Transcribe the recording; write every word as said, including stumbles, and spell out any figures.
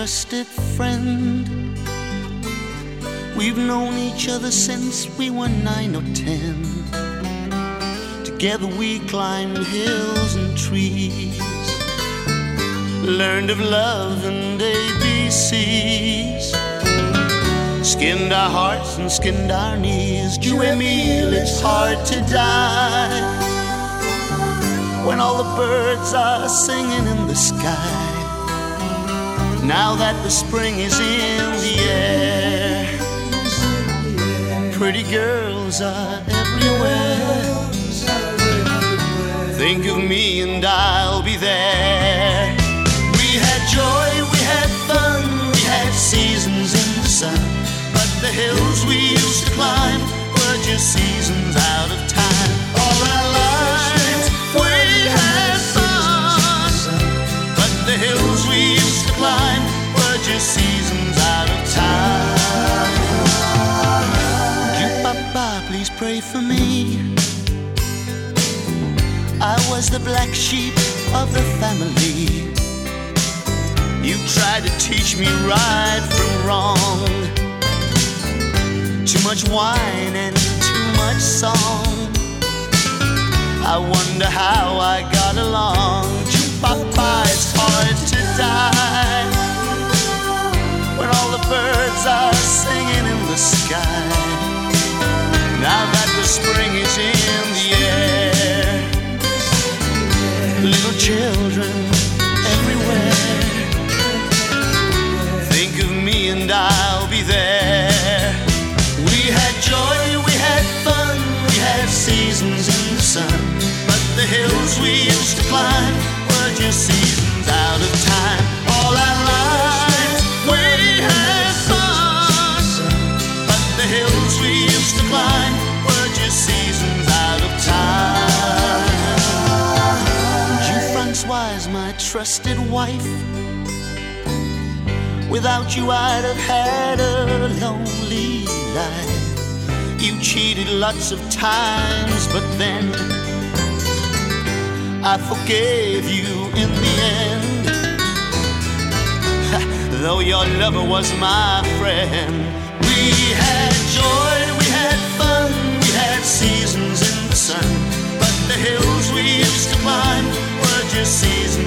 trusted friend. We've known each other since we were nine or ten. Together we climbed hills and trees, learned of love and A B Cs, skinned our hearts and skinned our knees. You and me, it's hard to die when all the birds are singing in the sky. Now that the spring is in the air, pretty girls are everywhere. Think of me and I'll be there. We had joy, we had fun, we had seasons in the sun, but the hills we used to climb were just seasons out of time. All our lives we had fun, but the hills we used to climb were just seasons out of time. Ju-ba-ba, please pray for me. I was the black sheep of the family. You tried to teach me right from wrong. Too much wine and too much song. I wonder how I got along. Ju-ba-ba, it's hard to die when all the birds are singing in the sky. Now that the spring is in the air, little children everywhere. Think of me and I'll be there. We had joy, we had fun, we had seasons in the sun, but the hills we used to climb were just seasons out of time. All our lives we had fun, but the hills we used to climb were just seasons out of time. Wise, my trusted wife, without you I'd have had a lonely life. You cheated lots of times, but then I forgave you in the end. Though your lover was my friend. We had joy, we had fun, we had seasons in the sun, but the hills we used to climb were just seasons